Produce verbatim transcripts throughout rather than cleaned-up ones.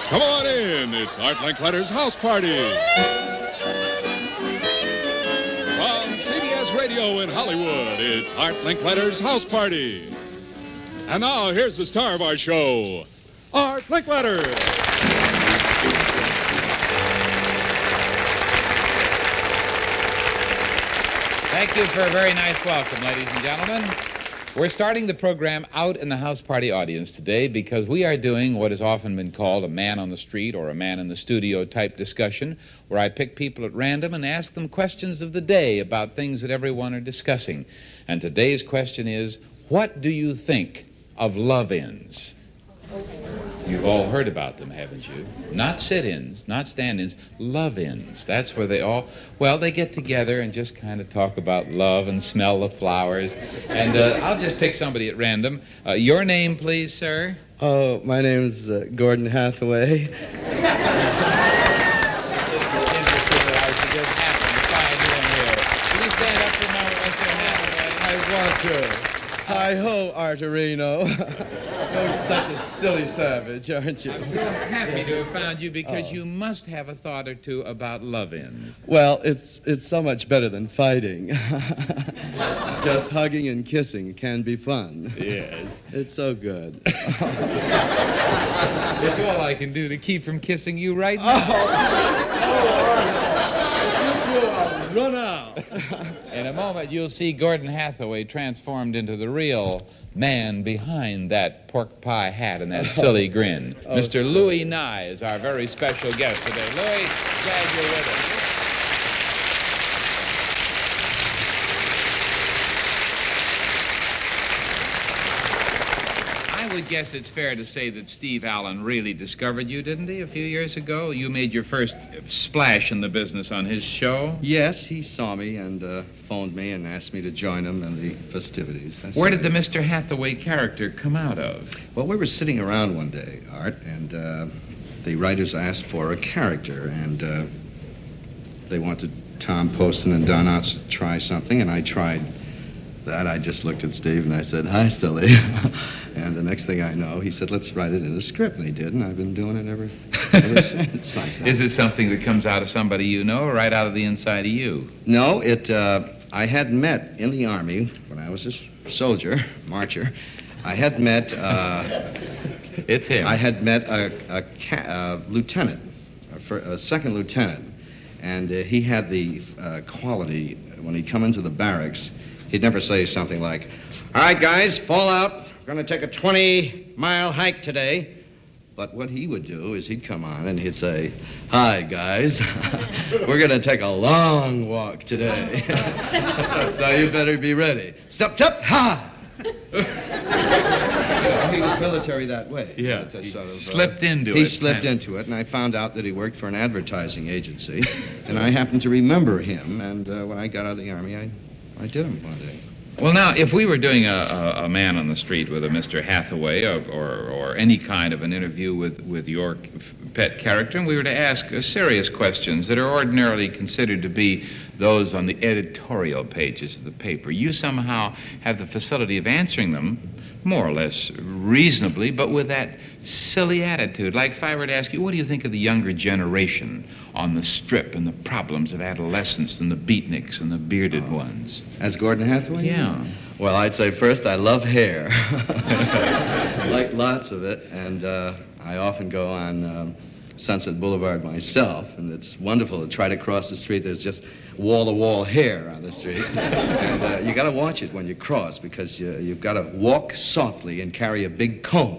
Come on in. It's Art Linkletter's House Party. From C B S Radio in Hollywood, it's Art Linkletter's House Party. And now, here's the star of our show, Art Linkletter. Thank you for a very nice welcome, ladies and gentlemen. We're starting the program out in the house party audience today because we are doing what has often been called a man on the street or a man in the studio type discussion, where I pick people at random and ask them questions of the day about things that everyone are discussing. And today's question is, what do you think of love-ins? You've all heard about them, haven't you? Not sit-ins, not stand-ins, love-ins. That's where they all, well, they get together and just kind of talk about love and smell the flowers. And uh, I'll just pick somebody at random. Uh, your name, please, sir? Oh, my name's uh, Gordon Hathaway. Hi-ho, Arturino. You're such a silly savage, aren't you? I'm so happy to have found you because oh. you must have a thought or two about love-ins. Well, it's it's so much better than fighting. Just hugging and kissing can be fun. Yes. It's so good. It's all I can do to keep from kissing you right now. Oh. Run out. In a moment, you'll see Gordon Hathaway transformed into the real man behind that pork pie hat and that silly grin. Oh, Mister Louis Nye is our very special guest today. Louis, glad you're with us. I would guess it's fair to say that Steve Allen really discovered you, didn't he, a few years ago? You made your first splash in the business on his show. Yes, he saw me and uh, phoned me and asked me to join him in the festivities. That's Where did the Mister Hathaway character come out of? Well, we were sitting around one day, Art, and uh, the writers asked for a character, and uh, they wanted Tom Poston and Don Knotts to try something, and I tried that. I just looked at Steve and I said, "Hi, silly." And the next thing I know, he said, "Let's write it in the script." And they did, and I've been doing it ever, ever since. Like that. Is it something that comes out of somebody you know or right out of the inside of you? No, it. Uh, I had met in the Army when I was a soldier, marcher. I had met... Uh, it's him. I had met a, a, ca- a lieutenant, a, fir- a second lieutenant, and uh, he had the uh, quality, when he'd come into the barracks, he'd never say something like, "All right, guys, fall out. We're going to take a twenty-mile hike today." But what he would do is he'd come on and he'd say, "Hi, guys. We're going to take a long walk today. So you better be ready. Step, step, ha!" He was military that way. Yeah, That, that he sort of, slipped uh, into he it. He slipped into it, and I found out that he worked for an advertising agency. And I happened to remember him, and uh, when I got out of the Army, I, I did him one day. Well, now, if we were doing a, a, a man on the street with a Mister Hathaway or, or, or any kind of an interview with, with your pet character, and we were to ask uh, serious questions that are ordinarily considered to be those on the editorial pages of the paper, you somehow have the facility of answering them more or less reasonably, but with that silly attitude. Like if I were to ask you, what do you think of the younger generation on the strip and the problems of adolescence and the beatniks and the bearded oh. ones? As Gordon Hathaway? Yeah. Well, I'd say first I love hair. I like lots of it, and uh, I often go on um, Sunset Boulevard myself, and it's wonderful to try to cross the street. There's just wall-to-wall hair on the street. And uh, you got to watch it when you cross, because you, you've got to walk softly and carry a big comb.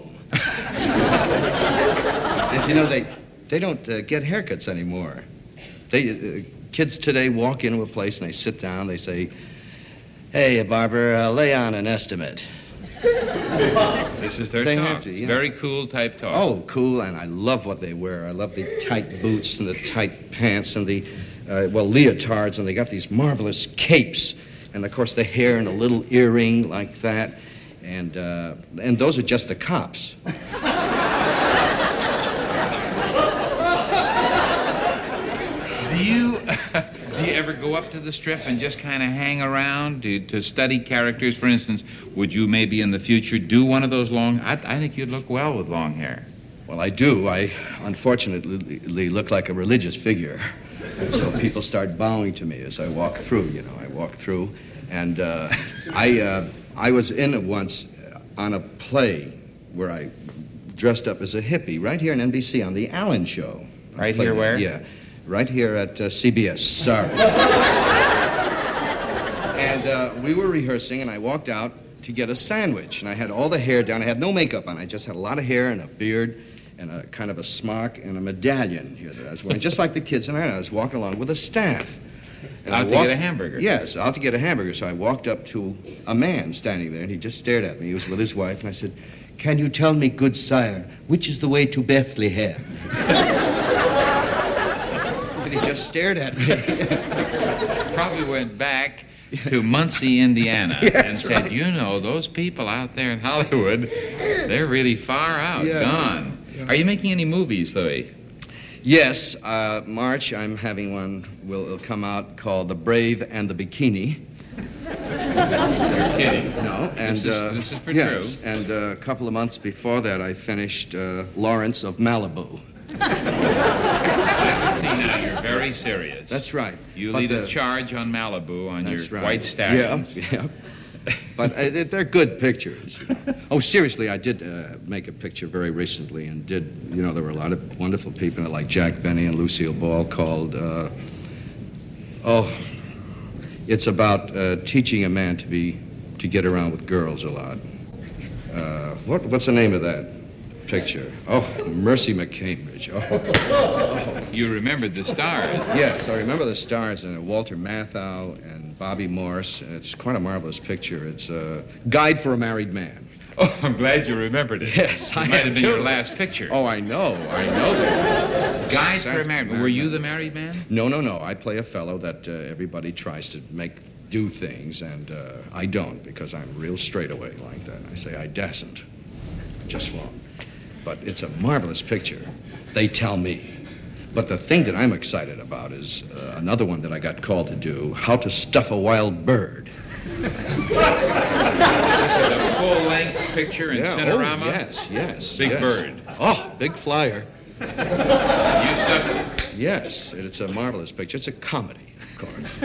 And you know, they... They don't uh, get haircuts anymore. They uh, kids today walk into a place and they sit down. They say, "Hey, barber, uh, lay on an estimate." This is their they talk. Have to, it's yeah. Very cool type talk. Oh, cool, and I love what they wear. I love the tight boots and the tight pants and the, uh, well, leotards, and they got these marvelous capes. And, of course, the hair and a little earring like that. And, uh, and those are just the cops. Do you, do you ever go up to the strip and just kind of hang around to, to study characters? For instance, would you maybe in the future do one of those long... I, I think you'd look well with long hair. Well, I do. I unfortunately look like a religious figure. So people start bowing to me as I walk through, you know. I walk through, and uh, I, uh, I was in it once on a play where I dressed up as a hippie right here in N B C on The Allen Show. Right here where? Yeah, right here at uh, C B S. Sorry. And uh, we were rehearsing, and I walked out to get a sandwich, and I had all the hair down. I had no makeup on. I just had a lot of hair and a beard and a kind of a smock and a medallion here that I was wearing, just like the kids. And I was walking along with a staff. And out I to walked, get a hamburger. Yes, out to get a hamburger. So I walked up to a man standing there, and he just stared at me. He was with his wife, and I said, "Can you tell me, good sire, which is the way to Bethlehem?" And he just stared at me. Probably went back to Muncie, Indiana, Yes, and said, right. you know, those people out there in Hollywood, they're really far out, Yeah. gone. Are you making any movies, Louis? Yes, uh, March, I'm having one, will it'll come out called The Brave and the Bikini. You're kidding. No, and... This is- uh, this is for yes, true. and uh, a couple of months before that, I finished uh, Lawrence of Malibu. I see now you're very serious. That's right. You But lead a the- charge on Malibu on your That's right. white stallions. Yeah, yeah. But uh, they- they're good pictures. You know. Oh, seriously, I did uh, make a picture very recently and did, you know, there were a lot of wonderful people in it, like Jack Benny and Lucille Ball, called, uh, oh, it's about uh, teaching a man to be, to get around with girls a lot. Uh, what, what's the name of that picture? Oh, Mercy McCambridge. Oh. You remembered the stars. Yes, I remember the stars in it. Walter Matthau and Bobby Morse, and it's quite a marvelous picture. It's a Guide for a Married Man. Oh, I'm glad you remembered it. Yes, it I might am have been too. your last picture. Oh, I know, I know that. Guide for a married man. Were you the married man? No, no, no. I play a fellow that uh, everybody tries to make do things, and uh, I don't, because I'm real straight away like that. I say I dasn't. Just won't. But it's a marvelous picture. They tell me. But the thing that I'm excited about is uh, another one that I got called to do, How to Stuff a Wild Bird. This is a full-length picture in Yeah, Cinerama? oh, yes, yes. Big yes. bird. Oh, big flyer. You stuffed it. Yes, it's a marvelous picture. It's a comedy, of course.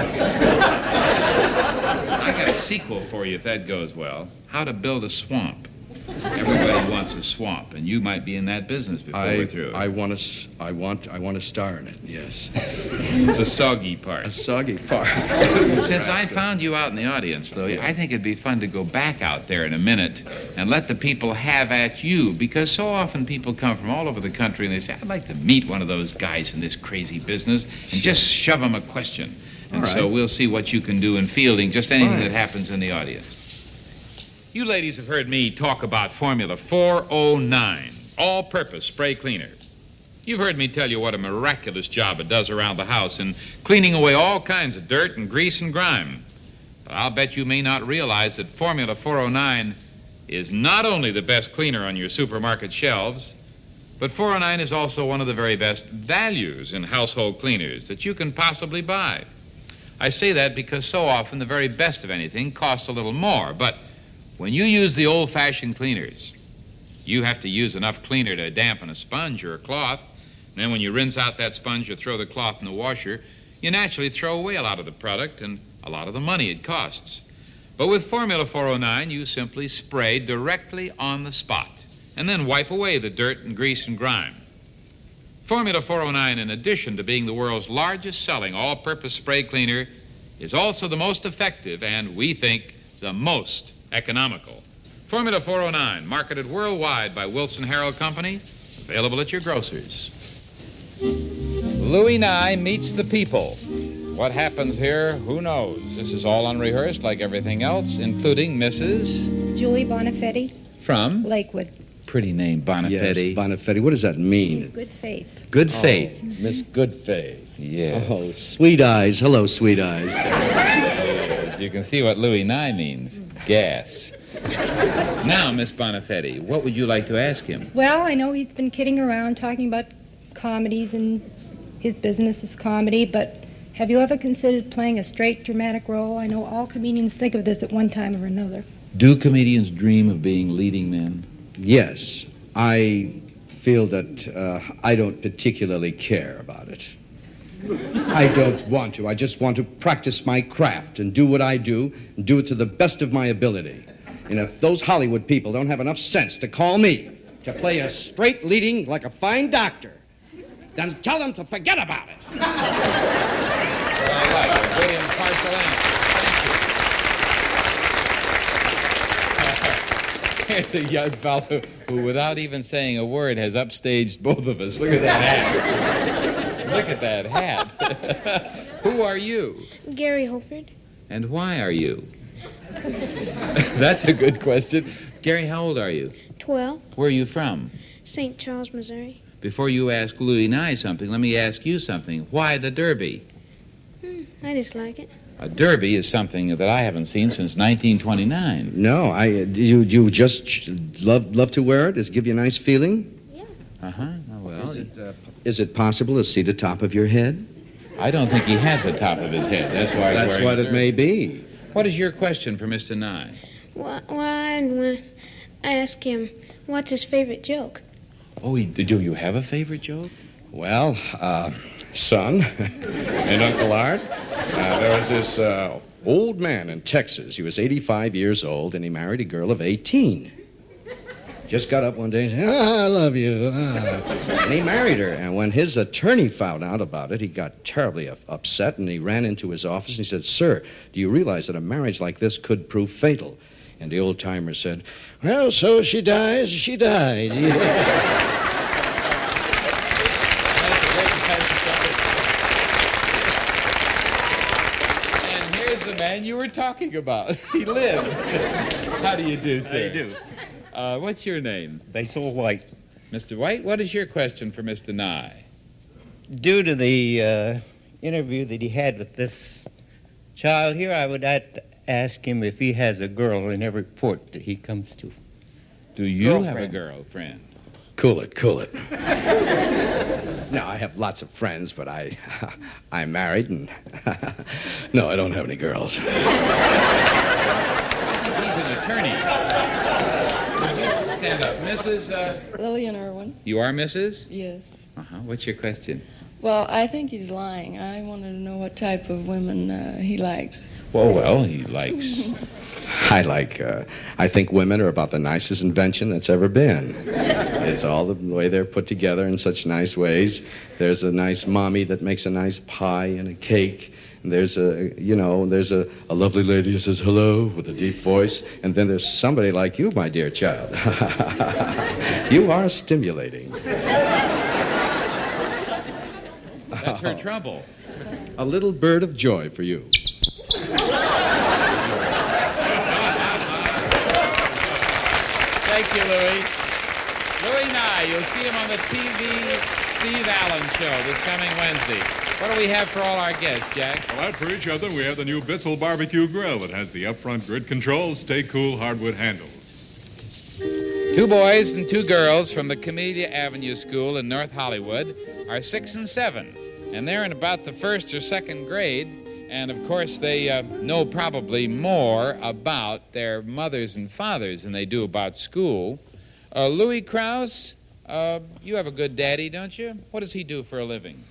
I got a sequel for you if that goes well. How to Build a Swamp. Everybody wants a swamp, and you might be in that business before I, we're through. I want to. I want. I want to star in it. Yes. It's a soggy part. A soggy part. Since I found you out in the audience, Louis, I think it'd be fun to go back out there in a minute and let the people have at you, because so often people come from all over the country and they say, I'd like to meet one of those guys in this crazy business, and just shove them a question. And All so right. we'll see what you can do in fielding just anything Fine. that happens in the audience. You ladies have heard me talk about Formula four oh nine, all-purpose spray cleaner. You've heard me tell you what a miraculous job it does around the house in cleaning away all kinds of dirt and grease and grime. But I'll bet you may not realize that Formula four oh nine is not only the best cleaner on your supermarket shelves, but four oh nine is also one of the very best values in household cleaners that you can possibly buy. I say that because so often the very best of anything costs a little more, but when you use the old-fashioned cleaners, you have to use enough cleaner to dampen a sponge or a cloth. And then when you rinse out that sponge or throw the cloth in the washer, you naturally throw away a lot of the product and a lot of the money it costs. But with Formula four oh nine, you simply spray directly on the spot and then wipe away the dirt and grease and grime. Formula four oh nine, in addition to being the world's largest selling all-purpose spray cleaner, is also the most effective and, we think, the most economical. Formula four oh nine, marketed worldwide by Wilson Herald Company, available at your grocers. Louis Nye meets the people. What happens here, who knows? This is all unrehearsed like everything else, including Missus Julie Bonifetti, from Lakewood. pretty name, Bonifetti. Yes, Bonifetti. What does that mean? Means good faith. Good faith. Miss Goodfaith. Yes. Oh, sweet eyes. Hello, sweet eyes. You can see what Louis Nye means. Gas. Now, Miss Bonifetti, what would you like to ask him? Well, I know he's been kidding around talking about comedies and his business is comedy, but have you ever considered playing a straight dramatic role? I know all comedians think of this at one time or another. Do comedians dream of being leading men? Yes, I feel that uh, I don't particularly care about it. I don't want to. I just want to practice my craft and do what I do and do it to the best of my ability. And if those Hollywood people don't have enough sense to call me to play a straight leading like a fine doctor, then tell them to forget about it. All right, a good impartial answer. Thank you. Here's a young fellow who, without even saying a word, has upstaged both of us. Look at that hat. Look at that hat. Who are you? Gary Holford. And why are you? That's a good question. Gary, how old are you? twelve. Where are you from? Saint Charles, Missouri. Before you ask Louis Nye something, let me ask you something. Why the Derby? Hmm, I just like it. A Derby is something that I haven't seen since nineteen twenty-nine. No, I. You you just love love to wear it? Does it give you a nice feeling? Yeah. Uh-huh. Oh, well, Is it, uh, is it possible to see the top of your head? I don't think he has the top of his head. That's why he's That's wearing what a it derby. may be. What is your question for Mister Nye? Why, why when I ask him, what's his favorite joke? Oh, he, do you have a favorite joke? Well, uh, son and Uncle Art, uh, there was this uh, old man in Texas. He was eighty-five years old, and he married a girl of eighteen. Just got up one day and said, ah, I love you. Ah. And he married her. And when his attorney found out about it, he got terribly upset, and he ran into his office and he said, sir, do you realize that a marriage like this could prove fatal? And the old-timer said, well, so she dies, she died. And here's the man you were talking about. He lived. How do you do, sir? How do you do? Uh, what's your name? Basil White. Mister White, what is your question for Mister Nye? Due to the uh, interview that he had with this child here, I would like to ask him if he has a girl in every port that he comes to. Do you have a Girlfriend. girlfriend? Cool it, cool it. No, I have lots of friends, but I, I'm married, and no, I don't have any girls. He's an attorney. Stand up. Missus Uh, Lillian Irwin, you are Missus? yes. Uh-huh. What's your question? Well, I think he's lying. I wanted to know what type of women uh, he likes. Well, well, he likes... I like, uh, I think women are about the nicest invention that's ever been. It's all the way they're put together in such nice ways. There's a nice mommy that makes a nice pie and a cake. And there's a, you know, there's a, a lovely lady who says hello with a deep voice. And then there's somebody like you, my dear child. You are stimulating. That's her trouble. A little bird of joy for you. Thank you, Louis. Louis Nye, you'll see him on the T V Steve Allen Show this coming Wednesday. What do we have for all our guests, Jack? Well, out for each other, we have the new Bissell Barbecue Grill that has the up-front grid controls, stay cool hardwood handles. Two boys and two girls from the Camellia Avenue School in North Hollywood are six and seven, and they're in about the first or second grade, and of course they uh, know probably more about their mothers and fathers than they do about school. Uh, Louis Krause, uh, you have a good daddy, don't you? What does he do for a living?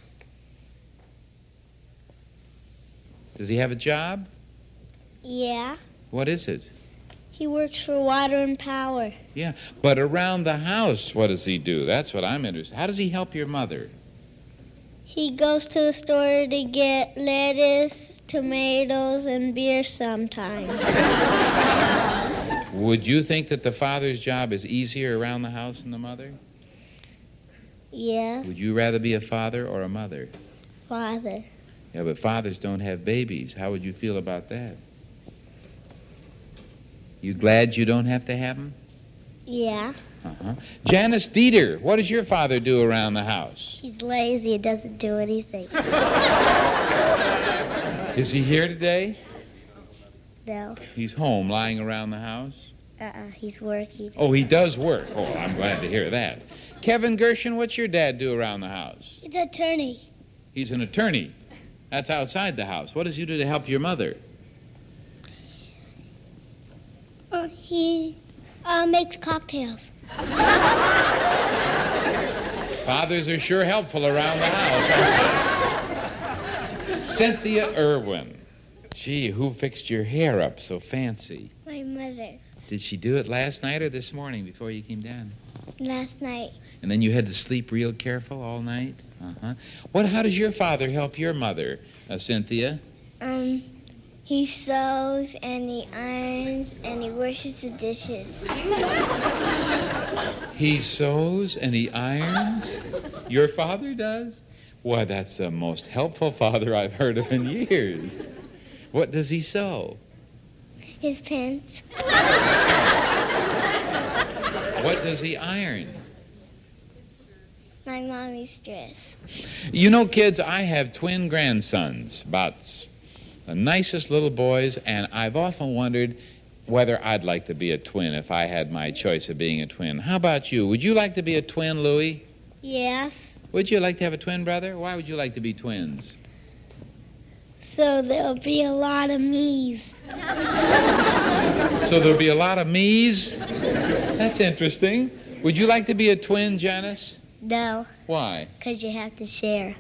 Does he have a job? Yeah. What is it? He works for Water and Power. Yeah, but around the house, what does he do? That's what I'm interested in. How does he help your mother? He goes to the store to get lettuce, tomatoes, and beer sometimes. Would you think that the father's job is easier around the house than the mother? Yes, Would you rather be a father or a mother? Father. Yeah, but fathers don't have babies. How would you feel about that? You glad you don't have to have them? Yeah. Uh-huh. Janice Dieter, what does your father do around the house? He's lazy and doesn't do anything. Is he here today? No. He's home, lying around the house? Uh-uh, he's working. Oh, he does work. Oh, I'm glad to hear that. Kevin Gershon, what's your dad do around the house? He's an attorney. He's an attorney. That's outside the house. What does he do to help your mother? Uh, he uh, makes cocktails. Fathers are sure helpful around the house, aren't they? Cynthia Irwin. Gee, who fixed your hair up so fancy? My mother. Did she do it last night or this morning before you came down? Last night. And then you had to sleep real careful all night? Uh-huh. What, how does your father help your mother, uh, Cynthia? Um, he sews and he irons and he washes the dishes. He sews and he irons? Your father does? Why, that's the most helpful father I've heard of in years. What does he sew? His pants. What does he iron? My mommy's dress. You know, kids, I have twin grandsons, about s- the nicest little boys, and I've often wondered whether I'd like to be a twin if I had my choice of being a twin. How about you? Would you like to be a twin, Louie? Yes. Would you like to have a twin brother? Why would you like to be twins? So there'll be a lot of me's. So there'll be a lot of me's? That's interesting. Would you like to be a twin, Janice? No, Why? because you have to share.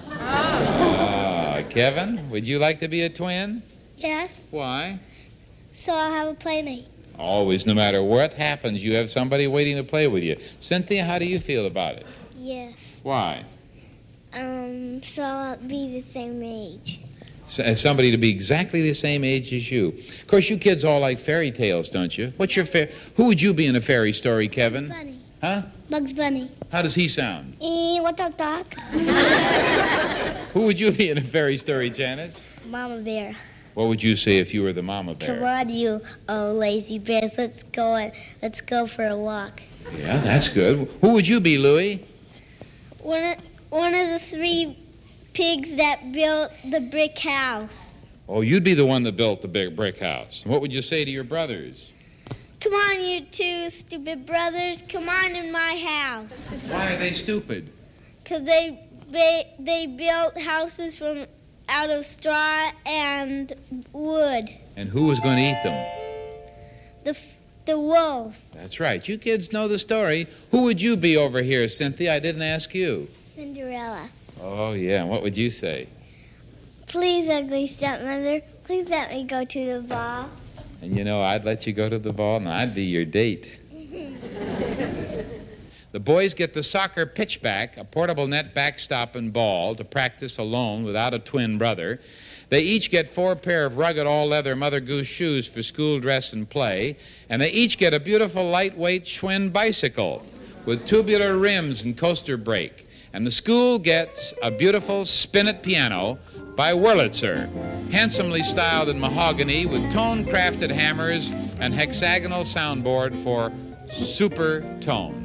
Ah, Kevin, would you like to be a twin? Yes. Why? So I'll have a playmate. Always, no matter what happens, you have somebody waiting to play with you. Cynthia, how do you feel about it? Yes. Why? Um, so I'll be the same age. S- As somebody to be exactly the same age as you. Of course, you kids all like fairy tales, don't you? What's your fa- Who would you be in a fairy story, Kevin? Bunny. Huh? Bugs Bunny. How does he sound? Eh, what's up, Doc? Who would you be in a fairy story, Janice? Mama Bear. What would you say if you were the mama bear? Come on, you oh lazy bears. Let's go. and- Let's go for a walk. Yeah, that's good. Who would you be, Louie? One of, one of the three pigs that built the brick house. Oh, you'd be the one that built the big brick house. What would you say to your brothers? Come on, you two stupid brothers. Come on in my house. Why are they stupid? Because they, they, they built houses from out of straw and wood. And who was going to eat them? The, f- the wolf. That's right. You kids know the story. Who would you be over here, Cynthia? I didn't ask you. Cinderella. Oh, yeah. And what would you say? Please, ugly stepmother, please let me go to the ball. And you know, I'd let you go to the ball, and I'd be your date. The boys get the soccer pitchback, a portable net backstop and ball to practice alone without a twin brother. They each get four pair of rugged all-leather Mother Goose shoes for school dress and play, and they each get a beautiful lightweight Schwinn bicycle with tubular rims and coaster brake. And the school gets a beautiful Spin-It piano by Wurlitzer, handsomely styled in mahogany with tone-crafted hammers and hexagonal soundboard for super tone.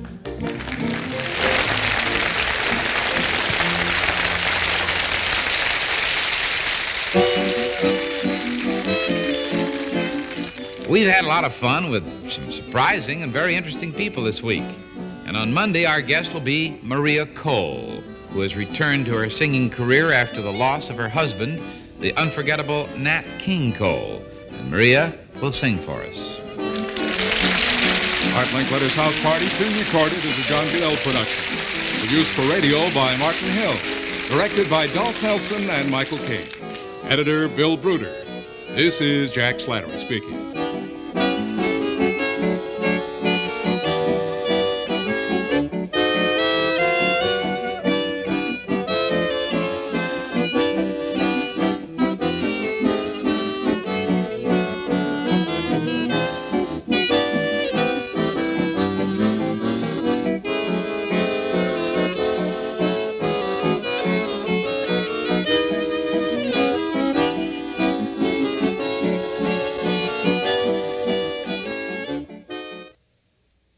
We've had a lot of fun with some surprising and very interesting people this week. And on Monday, our guest will be Maria Cole, who has returned to her singing career after the loss of her husband, the unforgettable Nat King Cole. And Maria will sing for us. Art Linkletter's House Party's been recorded as a John Gale production. Produced for radio by Martin Hill. Directed by Dolph Nelson and Michael King. Editor Bill Bruder. This is Jack Slattery speaking.